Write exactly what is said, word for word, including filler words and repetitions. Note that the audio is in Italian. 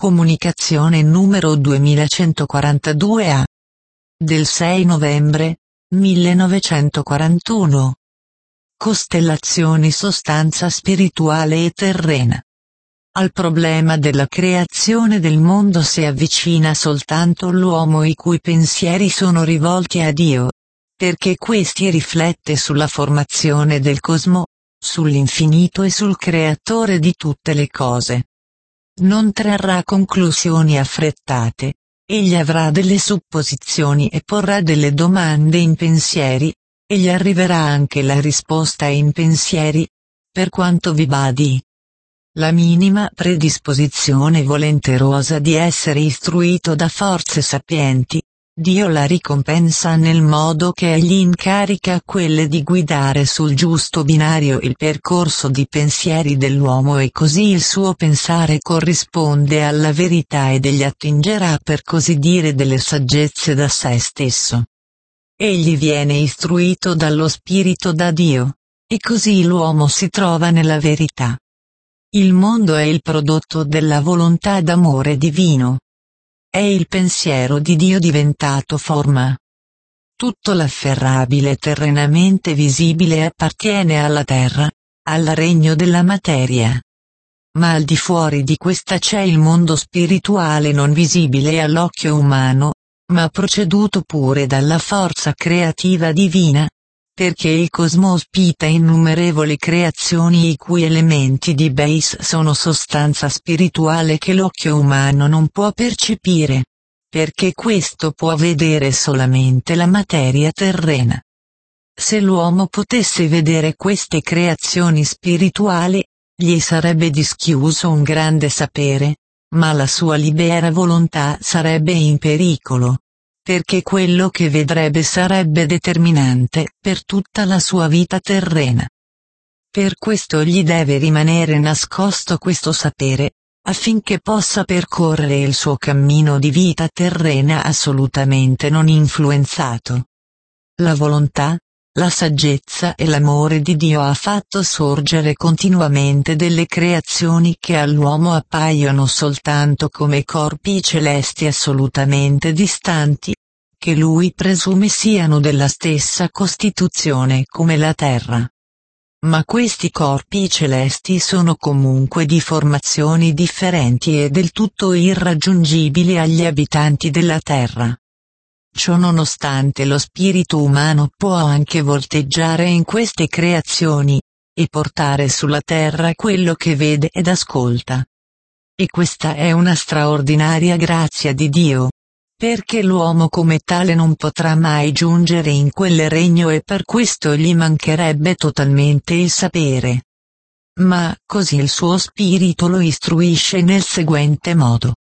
Comunicazione numero duemilacentoquarantadue A. Del sei novembre millenovecentoquarantuno. Costellazioni, sostanza spirituale e terrena. Al problema della creazione del mondo si avvicina soltanto l'uomo i cui pensieri sono rivolti a Dio, perché questi riflette sulla formazione del cosmo, sull'infinito e sul creatore di tutte le cose. Non trarrà conclusioni affrettate, egli avrà delle supposizioni e porrà delle domande in pensieri, e gli arriverà anche la risposta in pensieri, per quanto vi badi. La minima predisposizione volenterosa di essere istruito da forze sapienti, Dio la ricompensa nel modo che egli incarica quelle di guidare sul giusto binario il percorso di pensieri dell'uomo, e così il suo pensare corrisponde alla verità ed egli attingerà, per così dire, delle saggezze da sé stesso. Egli viene istruito dallo Spirito da Dio, e così l'uomo si trova nella verità. Il mondo è il prodotto della volontà d'amore divino. È il pensiero di Dio diventato forma. Tutto l'afferrabile terrenamente visibile appartiene alla terra, al regno della materia. Ma al di fuori di questa c'è il mondo spirituale non visibile all'occhio umano, ma proceduto pure dalla forza creativa divina, perché il cosmo ospita innumerevoli creazioni i cui elementi di base sono sostanza spirituale che l'occhio umano non può percepire, perché questo può vedere solamente la materia terrena. Se l'uomo potesse vedere queste creazioni spirituali, gli sarebbe dischiuso un grande sapere, ma la sua libera volontà sarebbe in pericolo, perché quello che vedrebbe sarebbe determinante per tutta la sua vita terrena. Per questo gli deve rimanere nascosto questo sapere, affinché possa percorrere il suo cammino di vita terrena assolutamente non influenzato. La volontà, la saggezza e l'amore di Dio ha fatto sorgere continuamente delle creazioni che all'uomo appaiono soltanto come corpi celesti assolutamente distanti, che lui presume siano della stessa costituzione come la terra. Ma questi corpi celesti sono comunque di formazioni differenti e del tutto irraggiungibili agli abitanti della terra. Ciononostante lo spirito umano può anche volteggiare in queste creazioni, e portare sulla terra quello che vede ed ascolta. E questa è una straordinaria grazia di Dio, perché l'uomo come tale non potrà mai giungere in quel regno e per questo gli mancherebbe totalmente il sapere. Ma così il suo spirito lo istruisce nel seguente modo.